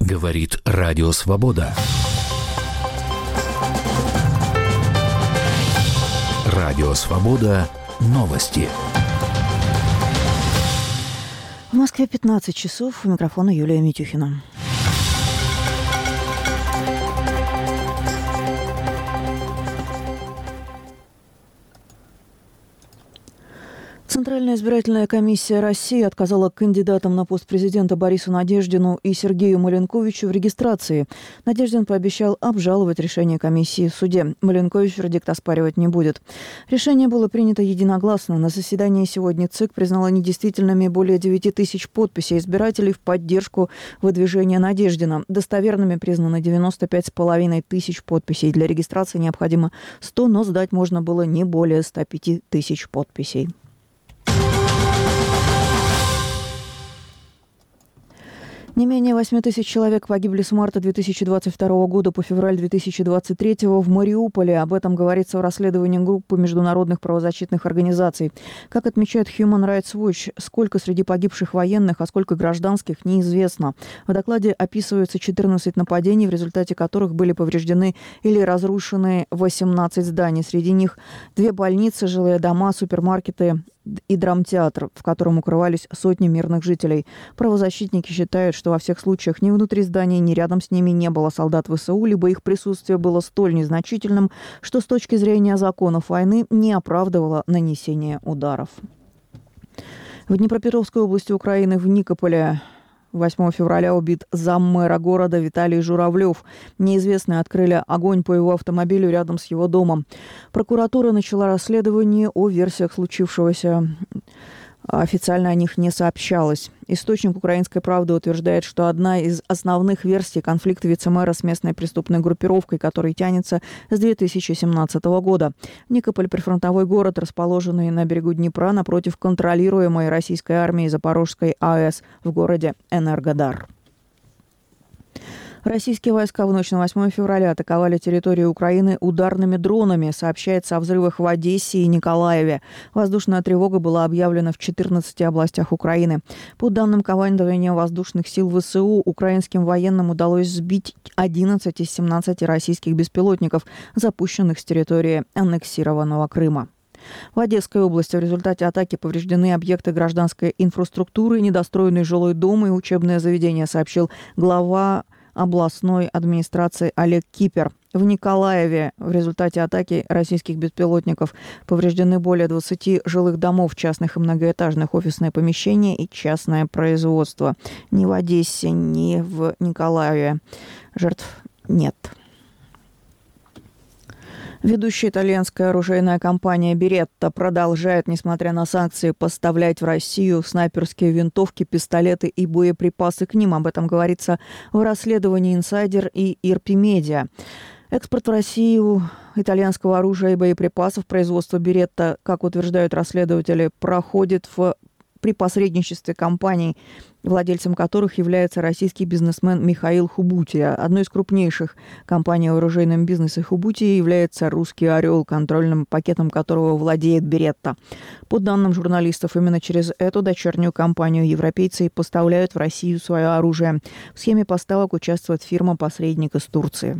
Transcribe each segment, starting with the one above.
Говорит Радио Свобода. Радио Свобода. Новости. В Москве 15 часов. У микрофона Юлия Митюхина. Центральная избирательная комиссия России отказала кандидатам на пост президента Борису Надеждину и Сергею Маленковичу в регистрации. Надеждин пообещал обжаловать решение комиссии в суде. Маленкович вердикт оспаривать не будет. Решение было принято единогласно. На заседании сегодня ЦИК признала недействительными более 9 тысяч подписей избирателей в поддержку выдвижения Надеждина. Достоверными признаны 95,5 тысяч подписей. Для регистрации необходимо 100, но сдать можно было не более 105 тысяч подписей. Не менее 8 тысяч человек погибли с марта 2022 года по февраль 2023 в Мариуполе. Об этом говорится в расследовании группы международных правозащитных организаций. Как отмечает Human Rights Watch, сколько среди погибших военных, а сколько гражданских, неизвестно. В докладе описываются 14 нападений, в результате которых были повреждены или разрушены 18 зданий. Среди них 2 больницы, жилые дома, супермаркеты и драмтеатр, в котором укрывались сотни мирных жителей. Правозащитники считают, что во всех случаях ни внутри зданий, ни рядом с ними не было солдат ВСУ, либо их присутствие было столь незначительным, что с точки зрения законов войны не оправдывало нанесение ударов. В Днепропетровской области Украины в Никополе 8 февраля убит заммэра города Виталий Журавлев. Неизвестные открыли огонь по его автомобилю рядом с его домом. Прокуратура начала расследование о версиях случившегося. Официально о них не сообщалось. Источник «Украинской правды» утверждает, что одна из основных версий конфликта вице-мэра с местной преступной группировкой, который тянется с 2017 года. Никополь – прифронтовой город, расположенный на берегу Днепра напротив контролируемой российской армией Запорожской АЭС в городе Энергодар. Российские войска в ночь на 8 февраля атаковали территорию Украины ударными дронами. Сообщается о взрывах в Одессе и Николаеве. Воздушная тревога была объявлена в 14 областях Украины. По данным командования воздушных сил ВСУ, украинским военным удалось сбить 11 из 17 российских беспилотников, запущенных с территории аннексированного Крыма. В Одесской области в результате атаки повреждены объекты гражданской инфраструктуры, недостроенный жилой дом и учебное заведение, сообщил глава областной администрации Олег Кипер. В Николаеве в результате атаки российских беспилотников повреждены более 20 жилых домов, частных и многоэтажных, офисные помещения и частное производство. Ни в Одессе, ни в Николаеве жертв нет. Ведущая итальянская оружейная компания «Беретта» продолжает, несмотря на санкции, поставлять в Россию снайперские винтовки, пистолеты и боеприпасы к ним. Об этом говорится в расследовании «Инсайдер» и «Ирпи-Медиа». Экспорт в Россию итальянского оружия и боеприпасов производства «Беретта», как утверждают расследователи, проходит при посредничестве компаний, владельцем которых является российский бизнесмен Михаил Хубутия. Одной из крупнейших компаний в оружейном бизнесе Хубутии является «Русский Орел», контрольным пакетом которого владеет «Беретта». По данным журналистов, именно через эту дочернюю компанию европейцы и поставляют в Россию свое оружие. В схеме поставок участвует фирма-посредник из Турции.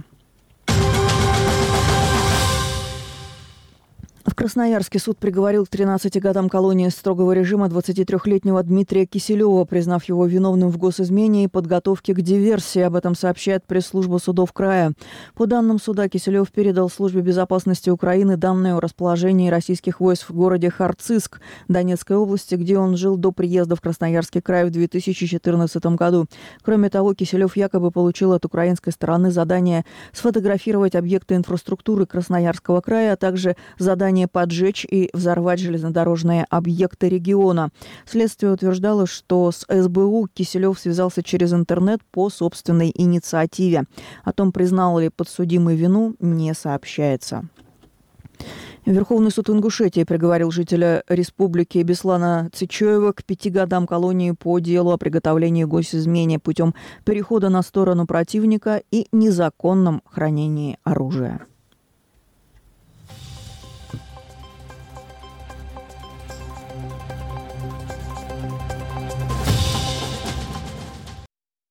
В Красноярске суд приговорил к 13 годам колонии строгого режима 23-летнего Дмитрия Киселева, признав его виновным в госизмене и подготовке к диверсии. Об этом сообщает пресс-служба судов края. По данным суда, Киселев передал Службе безопасности Украины данные о расположении российских войск в городе Харциск Донецкой области, где он жил до приезда в Красноярский край в 2014 году. Кроме того, Киселев якобы получил от украинской стороны задание сфотографировать объекты инфраструктуры Красноярского края, а также задание поджечь и взорвать железнодорожные объекты региона. Следствие утверждало, что с СБУ Киселев связался через интернет по собственной инициативе. О том, признал ли подсудимый вину, не сообщается. Верховный суд Ингушетии приговорил жителя республики Беслана Цичоева к 5 годам колонии по делу о приготовлении госизмене путем перехода на сторону противника и незаконном хранении оружия.